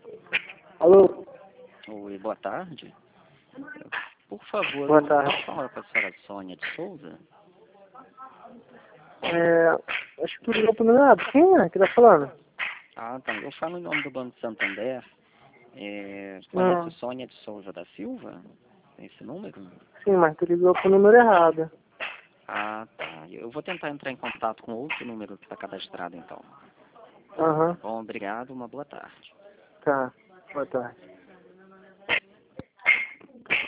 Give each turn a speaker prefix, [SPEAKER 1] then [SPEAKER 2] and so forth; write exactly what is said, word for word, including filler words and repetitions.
[SPEAKER 1] Alô?
[SPEAKER 2] Oi, boa tarde. Por favor,
[SPEAKER 1] Boa
[SPEAKER 2] eu
[SPEAKER 1] tarde.
[SPEAKER 2] posso falar com a senhora Sônia de Souza?
[SPEAKER 1] É, acho que tu ligou pro meu lado. Quem é que tá falando?
[SPEAKER 2] Ah, tá. Eu falo em nome do Banco Santander. É, conhece
[SPEAKER 1] Hum,
[SPEAKER 2] Sônia de Souza da Silva? Tem esse número?
[SPEAKER 1] sim, mas tu ligou pro número errado.
[SPEAKER 2] Ah, tá. Eu vou tentar entrar em contato com outro número que está cadastrado, então.
[SPEAKER 1] Aham,
[SPEAKER 2] Bom, obrigado. Uma boa tarde.
[SPEAKER 1] tá. Boa tarde.